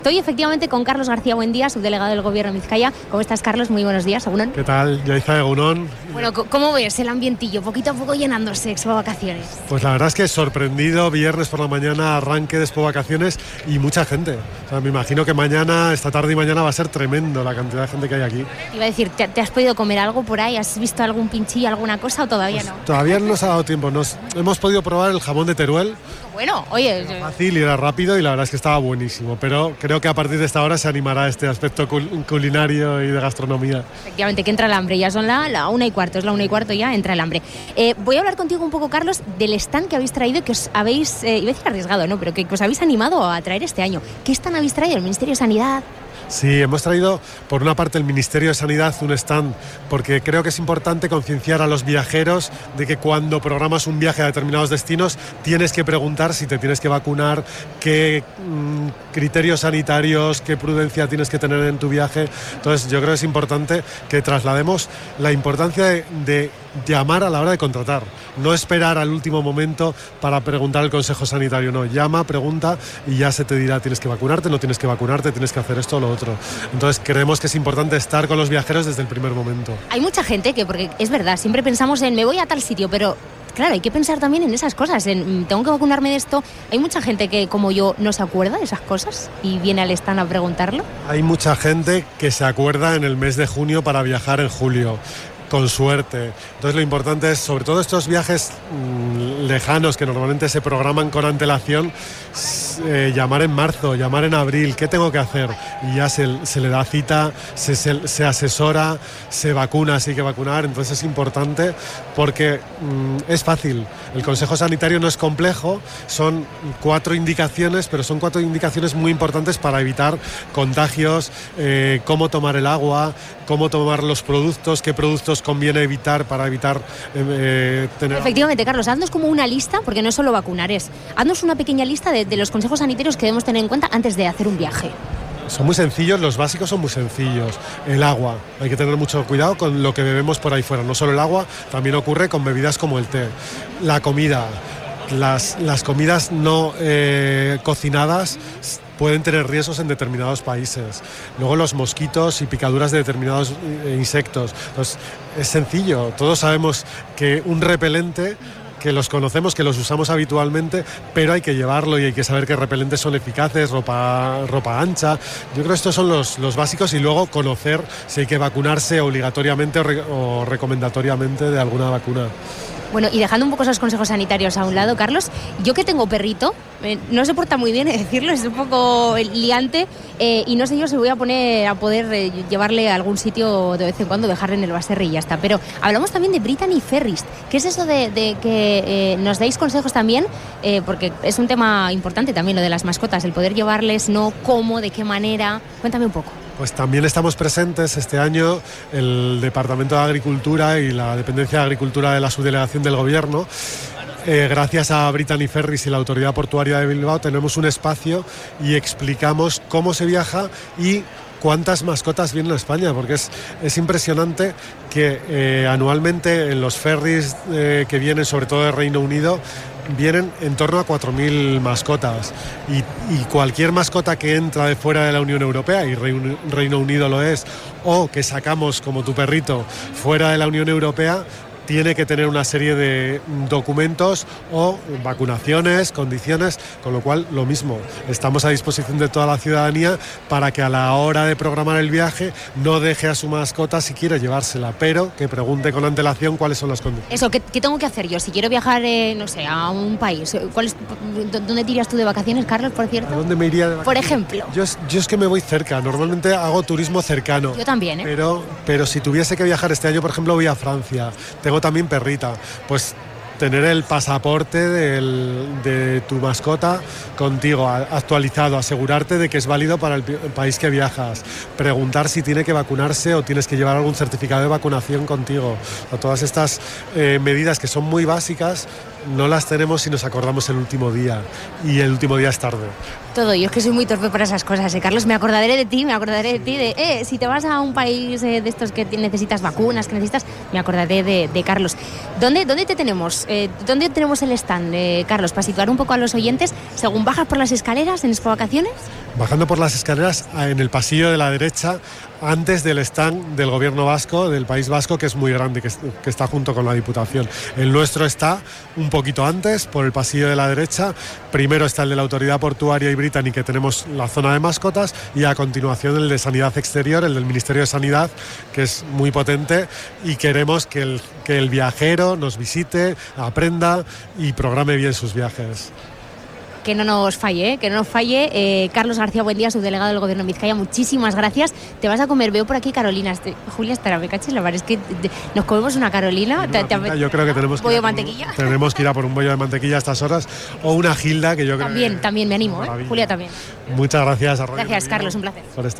Estoy efectivamente con Carlos García Buendía, subdelegado del Gobierno de Vizcaya. ¿Cómo estás, Carlos? Muy buenos días. ¿Egunon? ¿Qué tal, Yaiza? ¿Egunon? Bueno, ¿cómo ves el ambientillo? Poquito a poco llenándose Expo Vacaciones. Pues la verdad es que sorprendido, viernes por la mañana, arranque de Expo Vacaciones y mucha gente. O sea, me imagino que mañana, esta tarde y mañana va a ser tremendo la cantidad de gente que hay aquí. Iba a decir, ¿te has podido comer algo por ahí? ¿Has visto algún pinchillo, alguna cosa o todavía no? Todavía no nos ha dado tiempo. Hemos podido probar el jamón de Teruel. Bueno, oye... Era fácil y era rápido y la verdad es que estaba buenísimo. Pero creo que a partir de esta hora se animará este aspecto culinario y de gastronomía. Efectivamente, que entra el hambre. Ya son la 1:15, es la 1:15 ya, entra el hambre. Voy a hablar contigo un poco, Carlos, del stand que habéis traído, que os habéis, iba a decir arriesgado, ¿no? Pero que os habéis animado a traer este año. ¿Qué stand habéis traído? ¿El Ministerio de Sanidad? Sí, hemos traído por una parte el Ministerio de Sanidad un stand, porque creo que es importante concienciar a los viajeros de que cuando programas un viaje a determinados destinos tienes que preguntar si te tienes que vacunar, qué criterios sanitarios, qué prudencia tienes que tener en tu viaje. Entonces yo creo que es importante que traslademos la importancia de llamar a la hora de contratar, no esperar al último momento para preguntar al consejo sanitario, no, llama, pregunta y ya se te dirá tienes que vacunarte, no tienes que vacunarte, tienes que hacer esto o lo otro. Entonces creemos que es importante estar con los viajeros desde el primer momento. Hay mucha gente que, porque es verdad, siempre pensamos en me voy a tal sitio, pero claro, hay que pensar también en esas cosas, en tengo que vacunarme de esto. Hay mucha gente que, como yo, no se acuerda de esas cosas y viene al stand a preguntarlo. Hay mucha gente que se acuerda en el mes de junio para viajar en julio, con suerte. Entonces lo importante es, sobre todo estos viajes lejanos que normalmente se programan con antelación, llamar en marzo, llamar en abril, ¿qué tengo que hacer? Y ya se le da cita, se asesora, se vacuna, si hay que vacunar. Entonces es importante porque es fácil. El consejo sanitario no es complejo, son 4 indicaciones, pero son 4 indicaciones muy importantes para evitar contagios, cómo tomar el agua, cómo tomar los productos, qué productos conviene evitar para evitar tener... Efectivamente, Carlos, haznos como una lista, porque no es solo vacunar, haznos una pequeña lista de los consejos sanitarios que debemos tener en cuenta antes de hacer un viaje. Son muy sencillos, los básicos son muy sencillos. El agua, hay que tener mucho cuidado con lo que bebemos por ahí fuera. No solo el agua, también ocurre con bebidas como el té. La comida, las comidas no cocinadas pueden tener riesgos en determinados países. Luego los mosquitos y picaduras de determinados insectos. Entonces, es sencillo, todos sabemos que un repelente, que los conocemos, que los usamos habitualmente, pero hay que llevarlo y hay que saber qué repelentes son eficaces, ropa ancha. Yo creo que estos son los básicos y luego conocer si hay que vacunarse obligatoriamente o recomendatoriamente de alguna vacuna. Bueno, y dejando un poco esos consejos sanitarios a un lado, Carlos, yo que tengo perrito, no se porta muy bien decirlo, es un poco liante, y no sé yo si voy a poner a poder llevarle a algún sitio de vez en cuando, dejarle en el baserri y ya está. Pero hablamos también de Brittany Ferries. ¿Qué es eso de que nos deis consejos también? Porque es un tema importante también lo de las mascotas, el poder llevarles, no cómo, de qué manera. Cuéntame un poco. Pues también estamos presentes este año el Departamento de Agricultura y la Dependencia de Agricultura de la Subdelegación del Gobierno. Gracias a Brittany Ferries y la Autoridad Portuaria de Bilbao tenemos un espacio y explicamos cómo se viaja y cuántas mascotas vienen a España, porque es impresionante que anualmente en los ferries que vienen, sobre todo de Reino Unido, vienen en torno a 4.000 mascotas y cualquier mascota que entra de fuera de la Unión Europea, y Reino Unido lo es, o que sacamos como tu perrito fuera de la Unión Europea, tiene que tener una serie de documentos o vacunaciones, condiciones, con lo cual lo mismo, estamos a disposición de toda la ciudadanía para que a la hora de programar el viaje no deje a su mascota si quiere llevársela, pero que pregunte con antelación cuáles son las condiciones. Eso, ¿qué tengo que hacer yo? Si quiero viajar, no sé, a un país, ¿dónde te irías tú de vacaciones, Carlos, por cierto? ¿A dónde me iría de vacaciones? Por ejemplo. Yo es que me voy cerca, normalmente hago turismo cercano. Yo también, Pero si tuviese que viajar este año, por ejemplo, voy a Francia. Tengo también perrita, pues tener el pasaporte de tu mascota contigo actualizado, asegurarte de que es válido para el país que viajas, preguntar si tiene que vacunarse o tienes que llevar algún certificado de vacunación contigo. O todas estas medidas que son muy básicas no las tenemos si nos acordamos el último día, y el último día es tarde. Todo, yo es que soy muy torpe para esas cosas, Carlos. Me acordaré de ti, si te vas a un país de estos que necesitas vacunas, que necesitas, me acordaré de Carlos. ¿Dónde te tenemos? ¿Dónde tenemos el stand, Carlos? Para situar un poco a los oyentes, según bajas por las escaleras en Expo Vacaciones. Bajando por las escaleras en el pasillo de la derecha, antes del stand del gobierno vasco, del País Vasco, que es muy grande, que está junto con la Diputación. El nuestro está un poquito antes, por el pasillo de la derecha. Primero está el de la Autoridad Portuaria y Brittany, que tenemos la zona de mascotas, y a continuación el de Sanidad Exterior, el del Ministerio de Sanidad, que es muy potente, y queremos que el viajero nos visite, aprenda y programe bien sus viajes. Que no nos falle, Carlos García Buendía, subdelegado del Gobierno en Vizcaya, muchísimas gracias. Te vas a comer, veo por aquí Carolina. Julia, estará, me caché la mar, es que nos comemos una Carolina. Yo creo que tenemos bollo de mantequilla. Tenemos que ir a por un bollo de mantequilla a estas horas, o una Gilda, que yo creo también me animo, Julia también. Muchas gracias, Gracias, Carlos, un placer. Por este